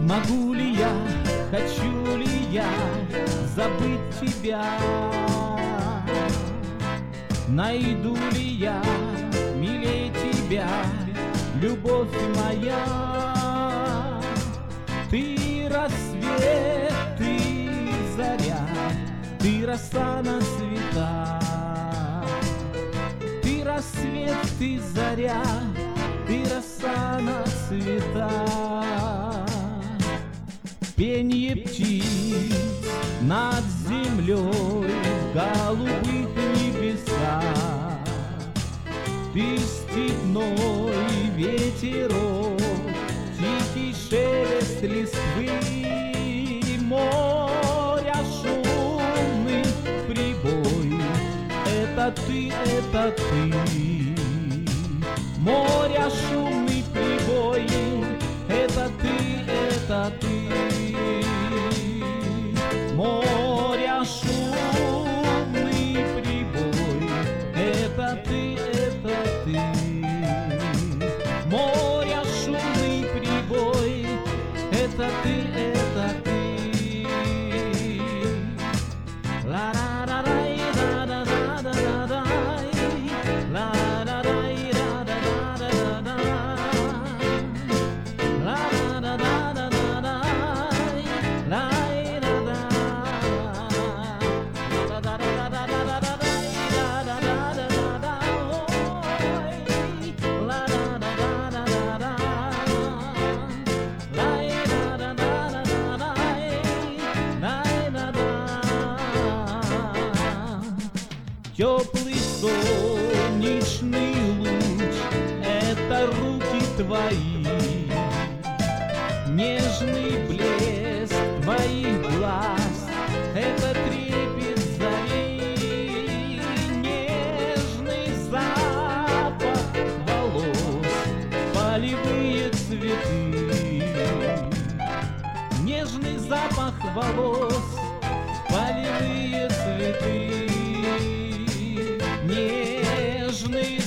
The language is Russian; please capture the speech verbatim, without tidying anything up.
Могу ли я, хочу ли я забыть тебя? Найду ли я милее тебя, любовь моя? Ты рассвет, ты заря, ты роса на цветах. Ты рассвет, ты заря, ты роса на цветах. Пенье птиц над землей в голубых небесах. Ты степной ветерок, тихий шелест листвы, моря шумный прибой. Это ты, это ты. Моря шумный прибой. Это ты, это ты. Моря шумный прибой. Это ты, это ты. Моря шумный прибой. Это ты, это ты. Ла-ра-ра-рай, ра-ра-ра-ра-ра-ра-ра-ра-ра-ра. Теплый солнечный луч — это руки твои, нежный блеск твоих глаз — это трепет зари, нежный запах волос, полевые цветы, нежный запах волос, полевые цветы. Нежный